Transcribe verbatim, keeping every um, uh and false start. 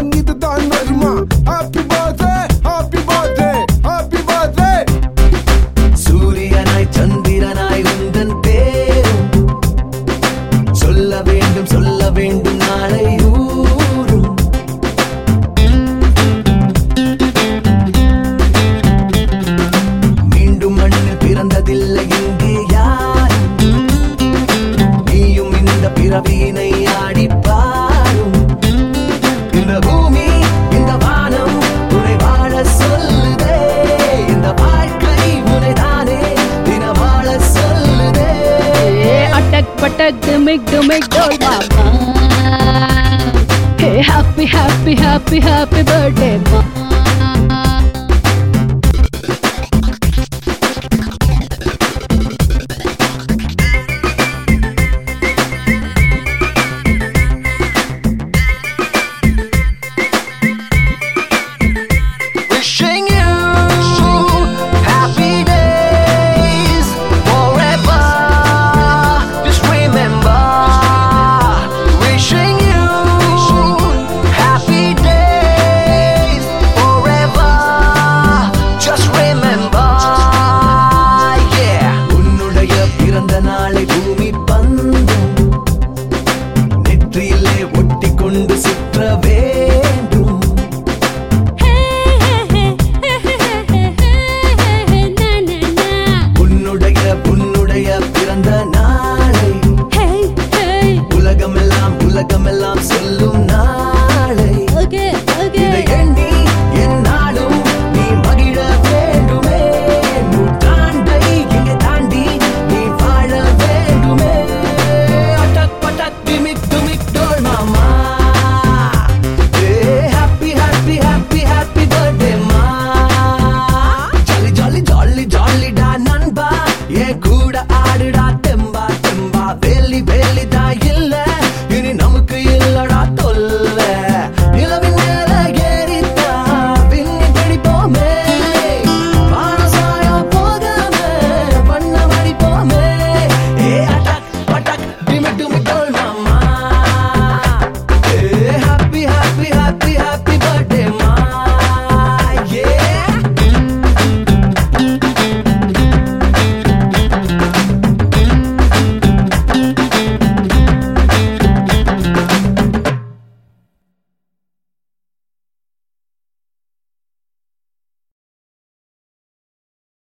தான் இதுதான் வருமா? Happy birthday, happy birthday, happy birthday. சூரியனாய் சந்திரனாய் உந்தன் பேரும் சொல்ல வேண்டும் சொல்ல வேண்டும் நாளை ஊரும். மீண்டும் மண்ணில் பிறந்ததில்லை இங்கே யாரும், நீயும் இந்த பிறவியினை ஆடிப்பாரும். இந்த பூமி இந்த வானம் உன்னை வாழ சொல்லுதே, இந்த வாழ்க்கை உன்னைதானே தின வாழ சொல்லுதே. அட்டக் பட்டக் டிமிக் டிமிக் டோல் மாமா. Hey happy happy happy happy birthday ma.